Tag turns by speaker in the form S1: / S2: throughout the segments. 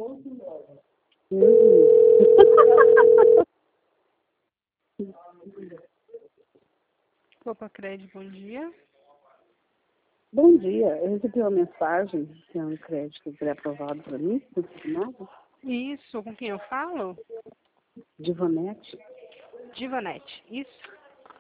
S1: Copa Crédito, bom dia.
S2: Bom dia, eu recebi uma mensagem que é um crédito pré-aprovado para mim, consignado.
S1: Isso, com quem eu falo?
S2: Divonete.
S1: Divanete, isso?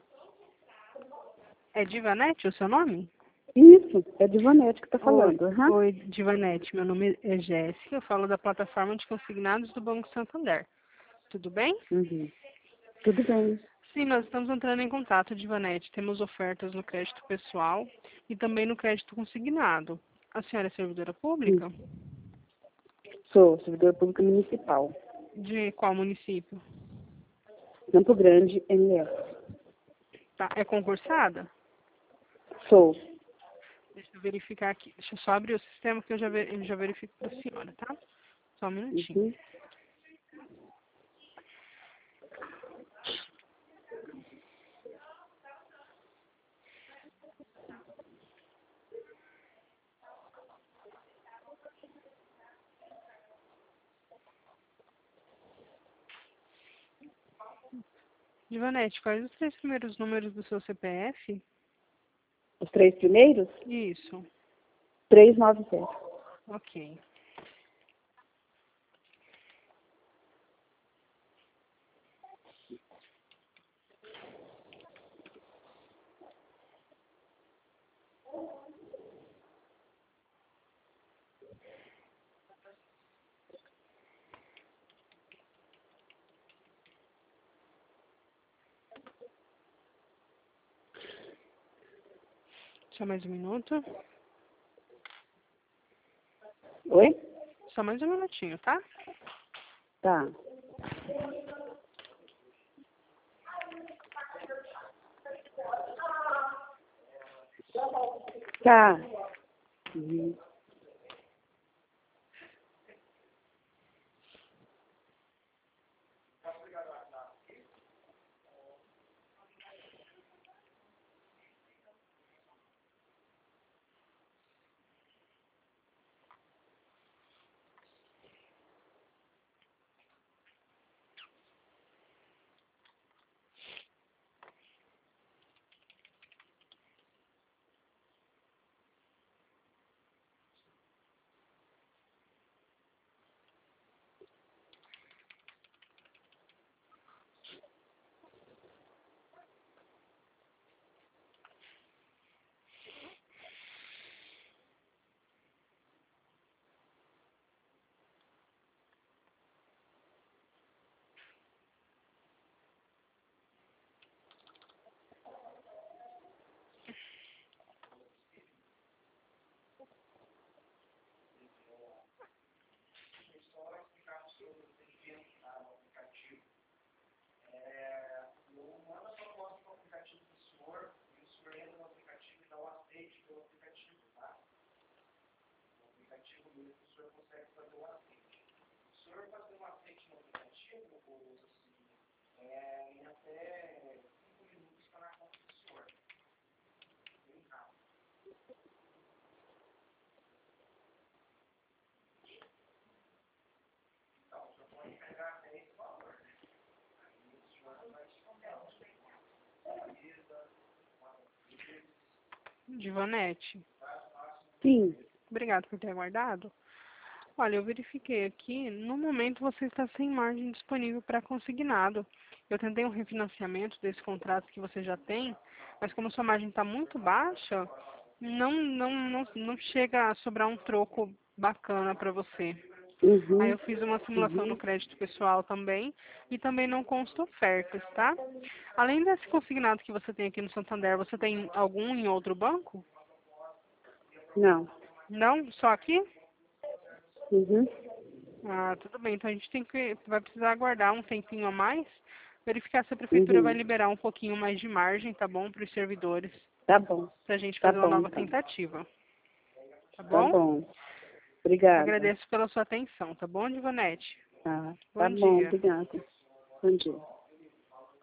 S1: É Divanete o seu nome?
S2: Isso, é Divonete que está falando. Uhum.
S1: Oi, Divanete, meu nome é Jéssica, eu falo da plataforma de consignados do Banco Santander. Tudo bem?
S2: Uhum. Tudo bem.
S1: Sim, nós estamos entrando em contato, Divanete. Temos ofertas no crédito pessoal e também no crédito consignado. A senhora é servidora pública?
S2: Sou servidora pública municipal.
S1: De qual município?
S2: Campo Grande, MS.
S1: Tá, é concursada?
S2: Sou.
S1: Deixa eu verificar aqui. Deixa eu só abrir o sistema que eu já verifico para a senhora, tá? Só um minutinho.
S2: Uhum.
S1: Divanete, quais os 3 primeiros números do seu CPF?
S2: Os 3 primeiros?
S1: Isso.
S2: 390.
S1: Ok. Só mais um minuto.
S2: Oi?
S1: Só mais um minutinho, tá?
S2: Tá. Tá. Uhum.
S1: Divanete,
S2: Sim.
S1: obrigado por ter aguardado. Olha, eu verifiquei aqui, no momento você está sem margem disponível para consignado. Eu tentei um refinanciamento desse contrato que você já tem, mas como sua margem está muito baixa, não chega a sobrar um troco bacana para você. Aí
S2: Uhum.
S1: eu fiz uma simulação no
S2: Uhum.
S1: crédito pessoal também, e também não consta ofertas, tá? Além desse consignado que você tem aqui no Santander, você tem algum em outro banco?
S2: Não.
S1: Não? Só aqui?
S2: Uhum.
S1: Ah, tudo bem. Então a gente vai precisar aguardar um tempinho a mais, verificar se a prefeitura vai
S2: Uhum.
S1: liberar um pouquinho mais de margem, tá bom, para os servidores,
S2: Tá bom.
S1: para a gente
S2: Tá
S1: fazer uma
S2: bom,
S1: nova
S2: então.
S1: tentativa, tá
S2: Tá
S1: bom?
S2: bom. Obrigada.
S1: Agradeço pela sua atenção, tá bom, Divanete?
S2: Tá
S1: Bom
S2: bom,
S1: dia.
S2: obrigada. Bom dia.